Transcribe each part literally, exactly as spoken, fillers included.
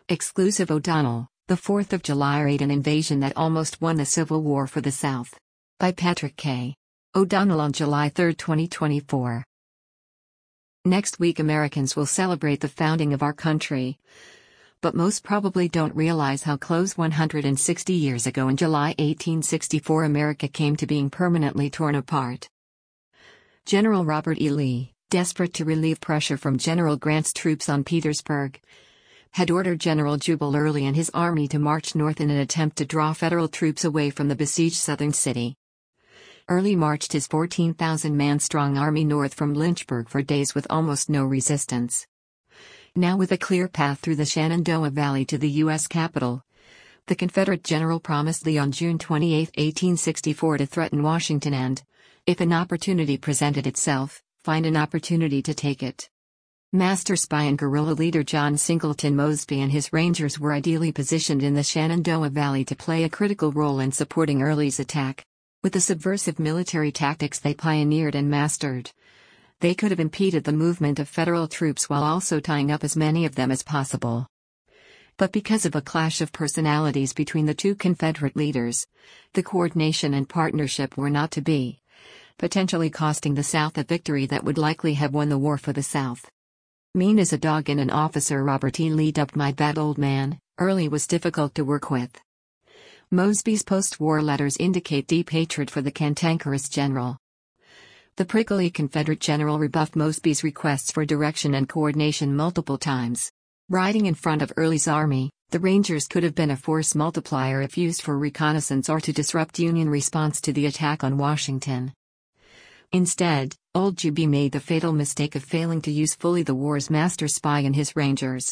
Exclusive O'Donnell, the fourth of July raid, an invasion that almost won the Civil War for the South. By Patrick K. O'Donnell on July third, twenty twenty-four. Next week Americans will celebrate the founding of our country. But most probably don't realize how close one hundred sixty years ago in July eighteen sixty-four America came to being permanently torn apart. General Robert E. Lee, desperate to relieve pressure from General Grant's troops on Petersburg, had ordered General Jubal Early and his army to march north in an attempt to draw federal troops away from the besieged southern city. Early marched his fourteen thousand man strong army north from Lynchburg for days with almost no resistance. Now with a clear path through the Shenandoah Valley to the U S capital, the Confederate general promised Lee on June twenty-eighth, eighteen sixty-four to threaten Washington and, if an opportunity presented itself, find an opportunity to take it. Master spy and guerrilla leader John Singleton Mosby and his Rangers were ideally positioned in the Shenandoah Valley to play a critical role in supporting Early's attack. With the subversive military tactics they pioneered and mastered, they could have impeded the movement of federal troops while also tying up as many of them as possible. But because of a clash of personalities between the two Confederate leaders, the coordination and partnership were not to be, potentially costing the South a victory that would likely have won the war for the South. Mean as a dog and an officer Robert E. Lee dubbed "my bad old man," Early was difficult to work with. Mosby's post-war letters indicate deep hatred for the cantankerous general. The prickly Confederate general rebuffed Mosby's requests for direction and coordination multiple times. Riding in front of Early's army, the Rangers could have been a force multiplier if used for reconnaissance or to disrupt Union response to the attack on Washington. Instead, Old Juby made the fatal mistake of failing to use fully the war's master spy and his Rangers.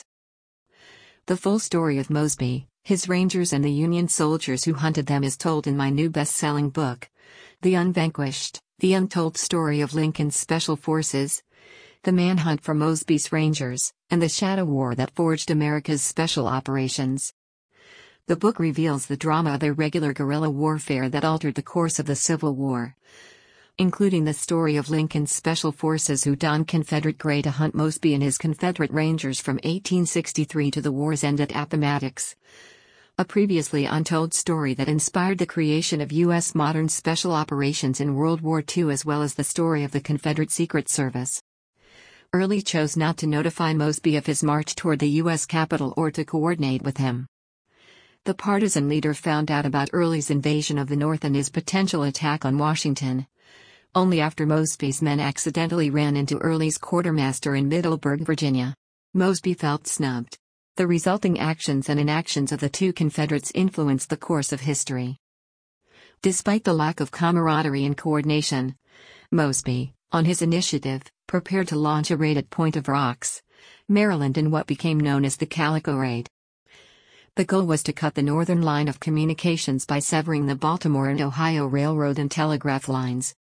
The full story of Mosby, his Rangers and the Union soldiers who hunted them is told in my new best-selling book, The Unvanquished, The Untold Story of Lincoln's Special Forces, the manhunt for Mosby's Rangers, and the shadow war that forged America's special operations. The book reveals the drama of irregular guerrilla warfare that altered the course of the Civil War, including the story of Lincoln's Special Forces who donned Confederate gray to hunt Mosby and his Confederate Rangers from eighteen sixty-three to the war's end at Appomattox. A previously untold story that inspired the creation of U S modern special operations in World War Two as well as the story of the Confederate Secret Service. Early chose not to notify Mosby of his march toward the U S Capitol or to coordinate with him. The partisan leader found out about Early's invasion of the North and his potential attack on Washington only after Mosby's men accidentally ran into Early's quartermaster in Middleburg, Virginia. Mosby felt snubbed. The resulting actions and inactions of the two Confederates influenced the course of history. Despite the lack of camaraderie and coordination, Mosby, on his initiative, prepared to launch a raid at Point of Rocks, Maryland in what became known as the Calico Raid. The goal was to cut the northern line of communications by severing the Baltimore and Ohio Railroad and telegraph lines.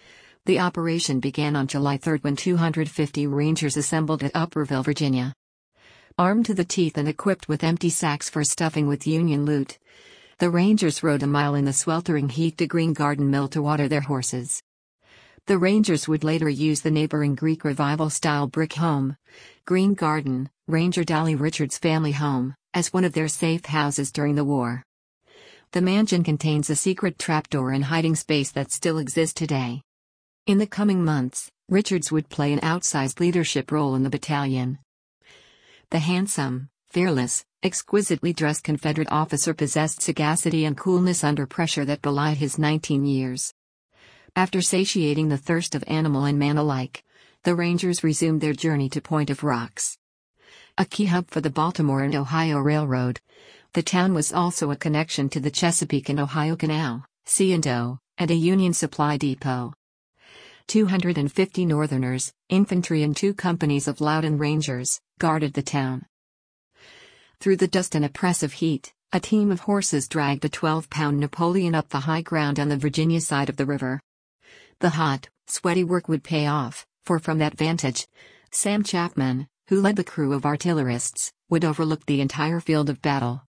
The operation began on July third when two hundred fifty Rangers assembled at Upperville, Virginia. Armed to the teeth and equipped with empty sacks for stuffing with Union loot, the Rangers rode a mile in the sweltering heat to Green Garden Mill to water their horses. The Rangers would later use the neighboring Greek Revival-style brick home, Green Garden, Ranger Dolly Richards' family home, as one of their safe houses during the war. The mansion contains a secret trapdoor and hiding space that still exists today. In the coming months, Richards would play an outsized leadership role in the battalion. The handsome, fearless, exquisitely dressed Confederate officer possessed sagacity and coolness under pressure that belied his nineteen years. After satiating the thirst of animal and man alike, the Rangers resumed their journey to Point of Rocks. A key hub for the Baltimore and Ohio Railroad, the town was also a connection to the Chesapeake and Ohio Canal, C and O, and a Union supply depot. two hundred fifty Northerners, infantry and two companies of Loudon Rangers, guarded the town. Through the dust and oppressive heat, a team of horses dragged a twelve-pound Napoleon up the high ground on the Virginia side of the river. The hot, sweaty work would pay off, for from that vantage, Sam Chapman, who led the crew of artillerists, would overlook the entire field of battle.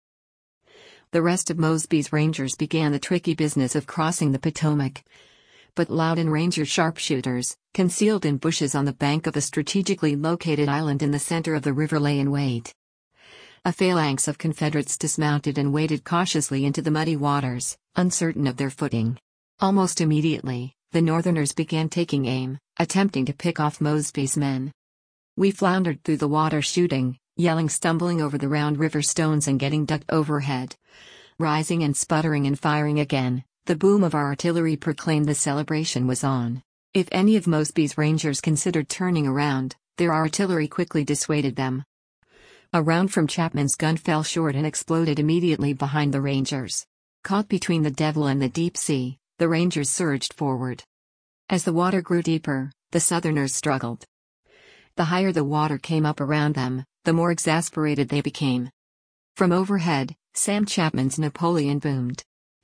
The rest of Mosby's Rangers began the tricky business of crossing the Potomac. But Loudon Ranger sharpshooters, concealed in bushes on the bank of a strategically located island in the center of the river, lay in wait. A phalanx of Confederates dismounted and waded cautiously into the muddy waters, uncertain of their footing. Almost immediately, the Northerners began taking aim, attempting to pick off Mosby's men. We floundered through the water shooting, yelling, stumbling over the round river stones and getting ducked overhead. Rising and sputtering and firing again, the boom of our artillery proclaimed the celebration was on. If any of Mosby's Rangers considered turning around, their artillery quickly dissuaded them. A round from Chapman's gun fell short and exploded immediately behind the Rangers. Caught between the Devil and the deep sea, the Rangers surged forward. As the water grew deeper, the Southerners struggled. The higher the water came up around them, the more exasperated they became. From overhead, Sam Chapman's Napoleon boomed.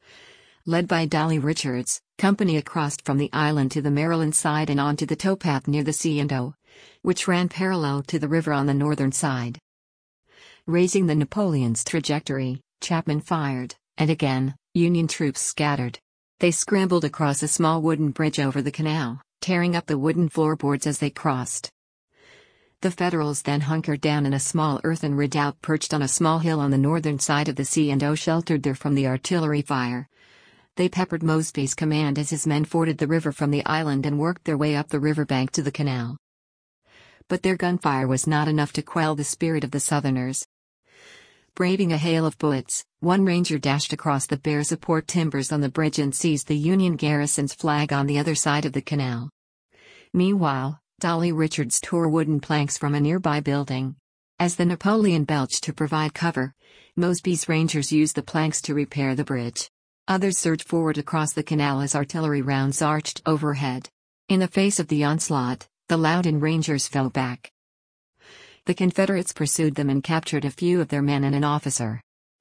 Led by Dolly Richards, company crossed from the island to the Maryland side and onto the towpath near the C and O, which ran parallel to the river on the northern side. Raising the Napoleon's trajectory, Chapman fired, and again, Union troops scattered. They scrambled across a small wooden bridge over the canal, tearing up the wooden floorboards as they crossed. The Federals then hunkered down in a small earthen redoubt perched on a small hill on the northern side of the C and O, sheltered there from the artillery fire. They peppered Mosby's command as his men forded the river from the island and worked their way up the riverbank to the canal. But their gunfire was not enough to quell the spirit of the Southerners. Braving a hail of bullets, one Ranger dashed across the bare support timbers on the bridge and seized the Union garrison's flag on the other side of the canal. Meanwhile, Dolly Richards tore wooden planks from a nearby building. As the Napoleon belched to provide cover, Mosby's Rangers used the planks to repair the bridge. Others surged forward across the canal as artillery rounds arched overhead. In the face of the onslaught, the Loudon Rangers fell back. The Confederates pursued them and captured a few of their men and an officer.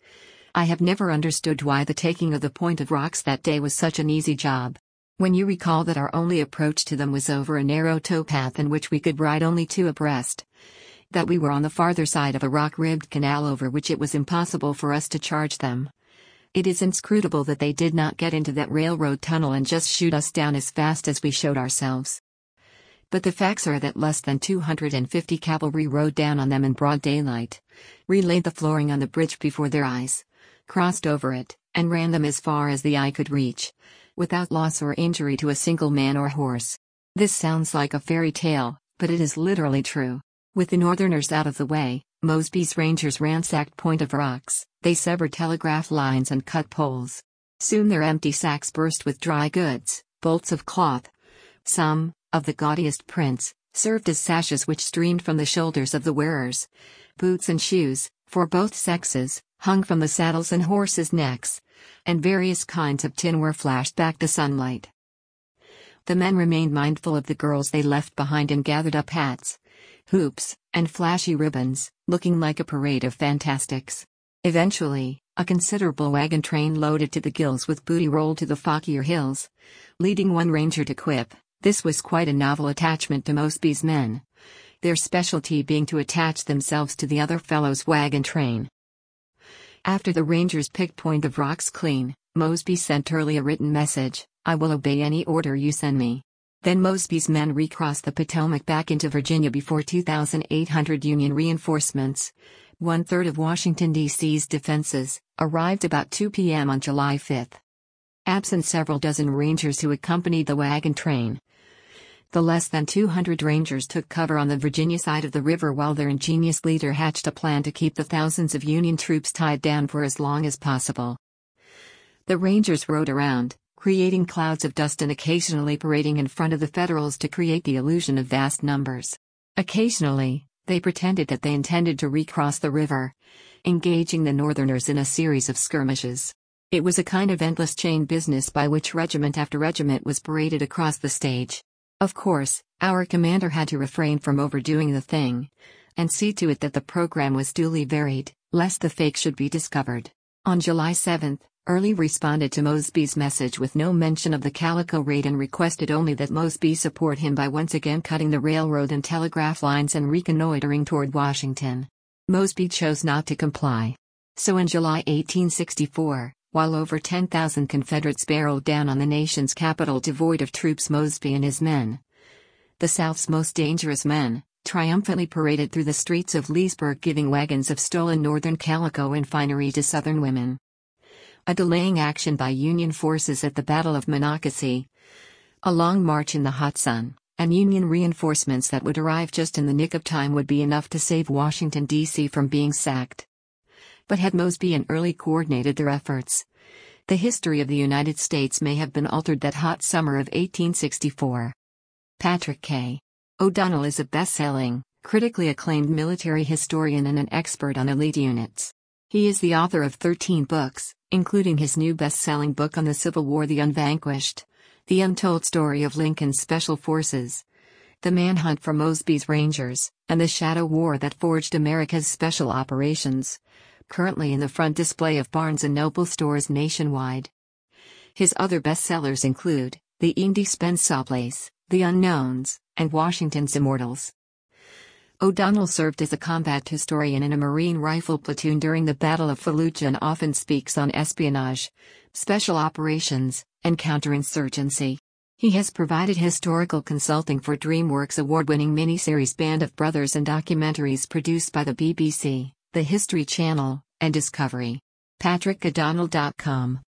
I have never understood why the taking of the Point of Rocks that day was such an easy job. When you recall that our only approach to them was over a narrow towpath in which we could ride only two abreast, that we were on the farther side of a rock-ribbed canal over which it was impossible for us to charge them. It is inscrutable that they did not get into that railroad tunnel and just shoot us down as fast as we showed ourselves. But the facts are that less than two hundred fifty cavalry rode down on them in broad daylight, relayed the flooring on the bridge before their eyes, crossed over it, and ran them as far as the eye could reach, without loss or injury to a single man or horse. This sounds like a fairy tale, but it is literally true. With the Northerners out of the way, Mosby's Rangers ransacked Point of Rocks. They severed telegraph lines and cut poles. Soon their empty sacks burst with dry goods, bolts of cloth. Some, of the gaudiest prints, served as sashes which streamed from the shoulders of the wearers. Boots and shoes, for both sexes, hung from the saddles and horses' necks, and various kinds of tinware flashed back the sunlight. The men remained mindful of the girls they left behind and gathered up hats, hoops, and flashy ribbons, looking like a parade of fantastics. Eventually, a considerable wagon train loaded to the gills with booty rolled to the Fauquier Hills, leading one ranger to quip. This was quite a novel attachment to Mosby's men, their specialty being to attach themselves to the other fellow's wagon train. After the Rangers picked Point of Rocks clean, Mosby sent Early a written message, "I will obey any order you send me." Then Mosby's men recrossed the Potomac back into Virginia before two thousand eight hundred Union reinforcements, one-third of Washington, D C's defenses, arrived about two p m on July fifth. Absent several dozen Rangers who accompanied the wagon train, the less than two hundred Rangers took cover on the Virginia side of the river while their ingenious leader hatched a plan to keep the thousands of Union troops tied down for as long as possible. The Rangers rode around, creating clouds of dust and occasionally parading in front of the Federals to create the illusion of vast numbers. Occasionally, they pretended that they intended to recross the river, engaging the Northerners in a series of skirmishes. It was a kind of endless chain business by which regiment after regiment was paraded across the stage. Of course, our commander had to refrain from overdoing the thing, and see to it that the program was duly varied, lest the fake should be discovered. On July seventh, Early responded to Mosby's message with no mention of the Calico raid and requested only that Mosby support him by once again cutting the railroad and telegraph lines and reconnoitering toward Washington. Mosby chose not to comply. So in July eighteen sixty-four, while over ten thousand Confederates barreled down on the nation's capital devoid of troops, Mosby and his men, the South's most dangerous men, triumphantly paraded through the streets of Leesburg giving wagons of stolen northern calico and finery to Southern women. A delaying action by Union forces at the Battle of Monocacy. A long march in the hot sun, and Union reinforcements that would arrive just in the nick of time would be enough to save Washington, D C from being sacked. But had Mosby and Early coordinated their efforts, the history of the United States may have been altered that hot summer of eighteen sixty-four. Patrick K. O'Donnell is a best-selling, critically acclaimed military historian and an expert on elite units. He is the author of thirteen books, including his new best-selling book on the Civil War, The Unvanquished, The Untold Story of Lincoln's Special Forces, The Manhunt for Mosby's Rangers, and The Shadow War That Forged America's Special Operations, currently in the front display of Barnes and Noble stores nationwide. His other bestsellers include The Indispensables, The Unknowns, and Washington's Immortals. O'Donnell served as a combat historian in a Marine rifle platoon during the Battle of Fallujah and often speaks on espionage, special operations, and counterinsurgency. He has provided historical consulting for DreamWorks award-winning miniseries Band of Brothers and documentaries produced by the B B C, the History Channel, and Discovery. Patrick O'Donnell dot com